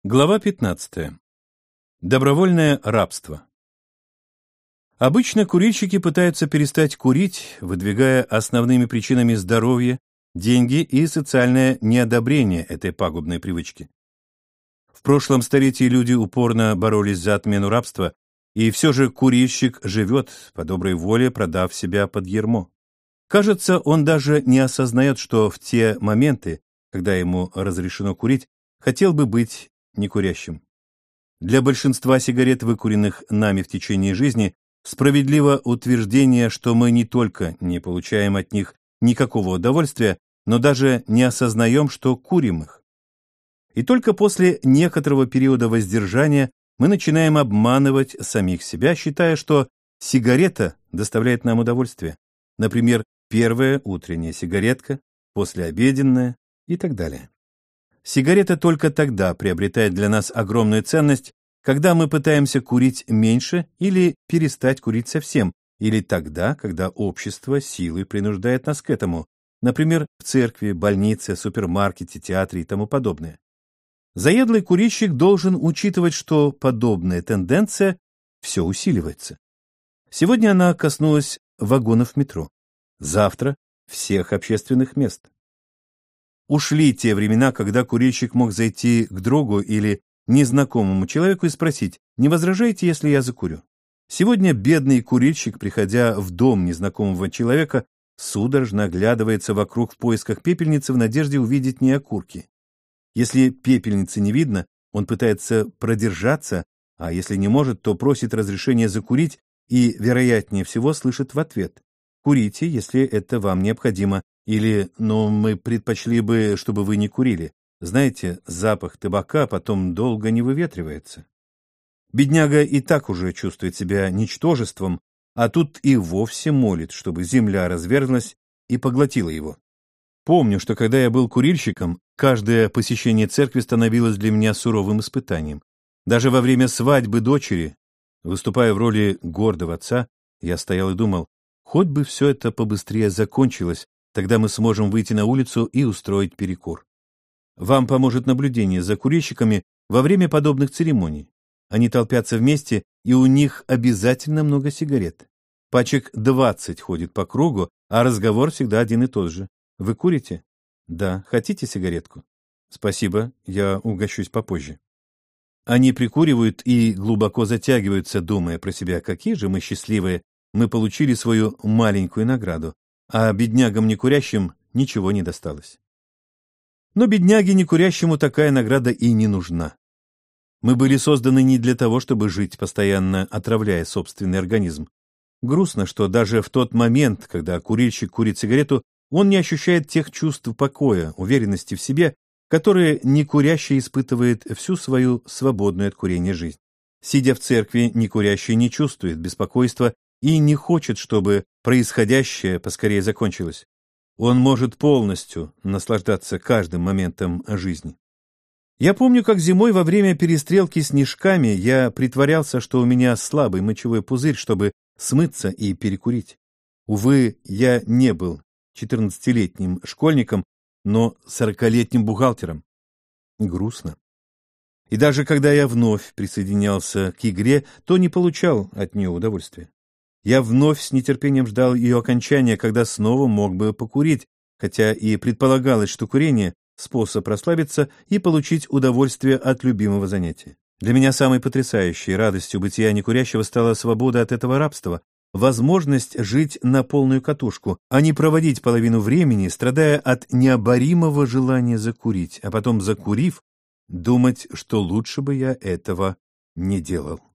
Глава 15. Добровольное рабство. Обычно курильщики пытаются перестать курить, выдвигая основными причинами здоровье, деньги и социальное неодобрение этой пагубной привычки. В прошлом столетии люди упорно боролись за отмену рабства, и все же курильщик живет, по доброй воле продав себя под ярмо. Кажется, он даже не осознает, что в те моменты, когда ему разрешено курить, хотел бы быть некурящим. Для большинства сигарет, выкуренных нами в течение жизни, справедливо утверждение, что мы не только не получаем от них никакого удовольствия, но даже не осознаем, что курим их. И только после некоторого периода воздержания мы начинаем обманывать самих себя, считая, что сигарета доставляет нам удовольствие. Например, первая утренняя сигаретка, послеобеденная и так далее. Сигарета только тогда приобретает для нас огромную ценность, когда мы пытаемся курить меньше или перестать курить совсем, или тогда, когда общество силой принуждает нас к этому, например, в церкви, больнице, супермаркете, театре и тому подобное. Заядлый курильщик должен учитывать, что подобная тенденция все усиливается. Сегодня она коснулась вагонов метро, завтра – всех общественных мест. Ушли те времена, когда курильщик мог зайти к другу или незнакомому человеку и спросить: «Не возражаете, если я закурю?» Сегодня бедный курильщик, приходя в дом незнакомого человека, судорожно оглядывается вокруг в поисках пепельницы в надежде увидеть не окурки. Если пепельницы не видно, он пытается продержаться, а если не может, то просит разрешения закурить и, вероятнее всего, слышит в ответ: «Курите, если это вам необходимо», или «но мы предпочли бы, чтобы вы не курили. Знаете, запах табака потом долго не выветривается». Бедняга и так уже чувствует себя ничтожеством, а тут и вовсе молит, чтобы земля разверзлась и поглотила его. Помню, что когда я был курильщиком, каждое посещение церкви становилось для меня суровым испытанием. Даже во время свадьбы дочери, выступая в роли гордого отца, я стоял и думал: хоть бы все это побыстрее закончилось, тогда мы сможем выйти на улицу и устроить перекур. Вам поможет наблюдение за курильщиками во время подобных церемоний. Они толпятся вместе, и у них обязательно много сигарет. Пачек 20 ходит по кругу, а разговор всегда один и тот же. Вы курите? Да. Хотите сигаретку? Спасибо, я угощусь попозже. Они прикуривают и глубоко затягиваются, думая про себя: какие же мы счастливые, мы получили свою маленькую награду, а беднягам некурящим ничего не досталось. Но бедняге некурящему такая награда и не нужна. Мы были созданы не для того, чтобы жить, постоянно отравляя собственный организм. Грустно, что даже в тот момент, когда курильщик курит сигарету, он не ощущает тех чувств покоя, уверенности в себе, которые некурящий испытывает всю свою свободную от курения жизнь. Сидя в церкви, некурящий не чувствует беспокойства и не хочет, чтобы происходящее поскорее закончилось. Он может полностью наслаждаться каждым моментом жизни. Я помню, как зимой во время перестрелки с снежками я притворялся, что у меня слабый мочевой пузырь, чтобы смыться и перекурить. Увы, я не был 14-летним школьником, но 40-летним бухгалтером. Грустно. И даже когда я вновь присоединялся к игре, то не получал от нее удовольствия. Я вновь с нетерпением ждал ее окончания, когда снова мог бы покурить, хотя и предполагалось, что курение – способ расслабиться и получить удовольствие от любимого занятия. Для меня самой потрясающей радостью бытия некурящего стала свобода от этого рабства, возможность жить на полную катушку, а не проводить половину времени, страдая от необоримого желания закурить, а потом, закурив, думать, что лучше бы я этого не делал.